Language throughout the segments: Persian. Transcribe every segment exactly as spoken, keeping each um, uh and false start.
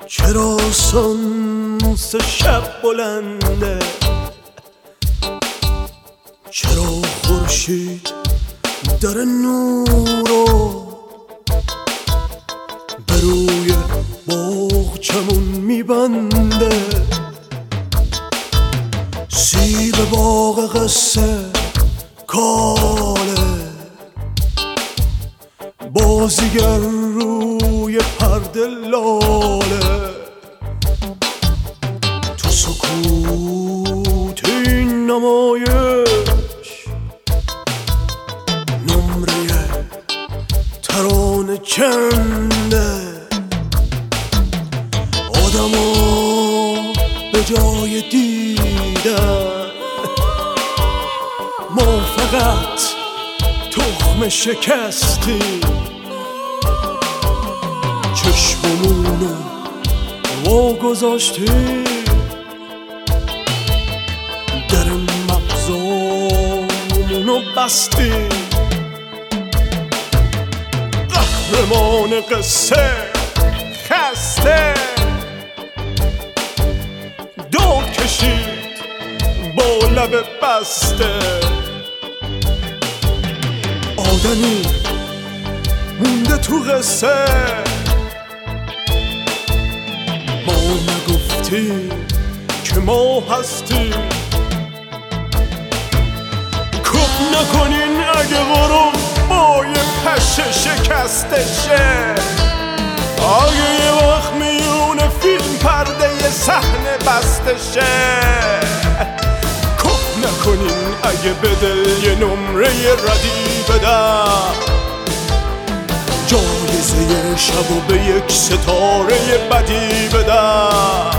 چرا سانس شب بلنده، چرا خورشید در نورو به روی باغچمون میبنده. سیب باغ قصه کاله، بازیگر روی پرده لاله. تو سکوت این نمایش نمره ترانه چنده. آدما به جای دیدن ما فقط تخم شکستیم. چشممونو وا گذاشتیم، در مغزامونو بستیم. قهرمان قصه خسته داد کشید با لب بسته. آدمی مونده تو قصه، ما نگفتیم که ما هستیم. کپ نکنین اگه غروب با یه پشه شکستشه. اگه یه وقت میونه فیلم پرده یه صحنه بستشه. کپ نکنین اگه به دل یه نمره ردی بدم. جایزه شبو به یک ستاره بدی بدم.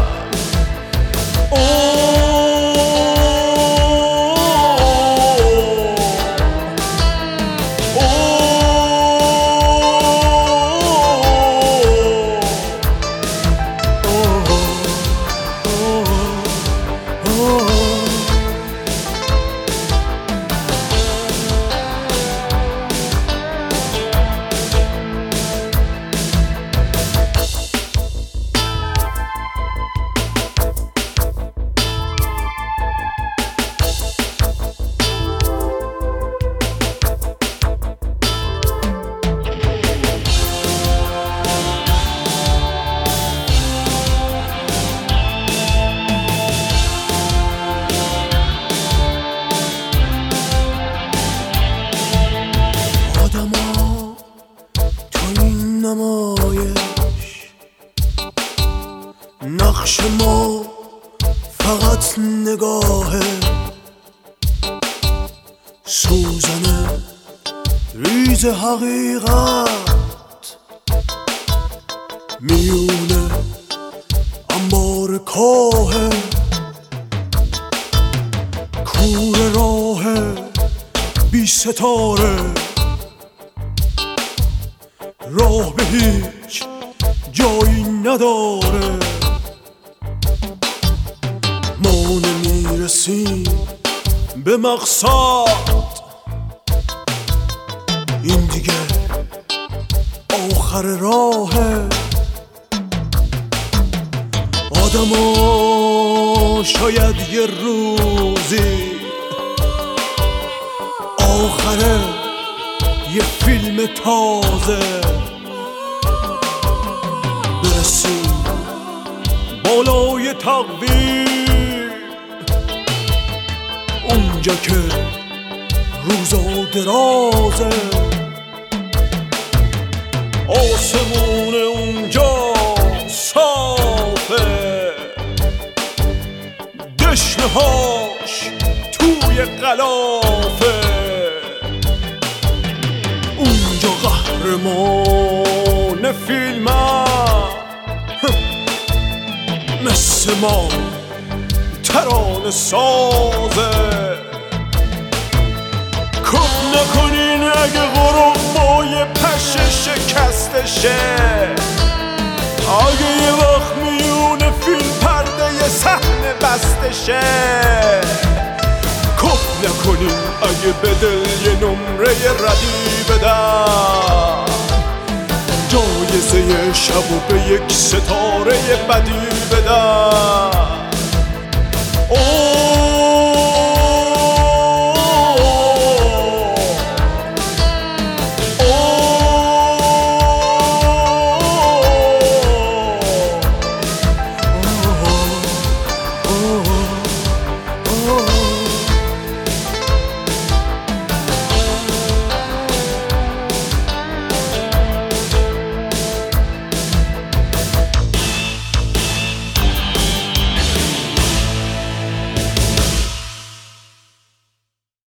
نقش ما فقط نگاهه، سوزن ریز حقیقت میونه انبار کاهه. کور راه بی ستاره، راه به هیچ جایی نداره. ما نمیرسیم به مقصد، این دیگه آخر راهه. آدما شاید یه روزی آخره یه فیلم تازه برسیم بالای تقویم، اونجا که روزا درازه. آسمون اونجا صافه، دشنهاش توی غلافه. اونجا قهرمان فیلمم مثل ما ترانه سازه. کپ نکنین اگه غروب با یه پشه شکستشه. اگه یه وقت میونه فیلم پرده یه صحنه بستشه. کپ نکنین اگه به دل یه نمره ردی بدم. جای جایزه شب و به یک ستاره بدی بدن.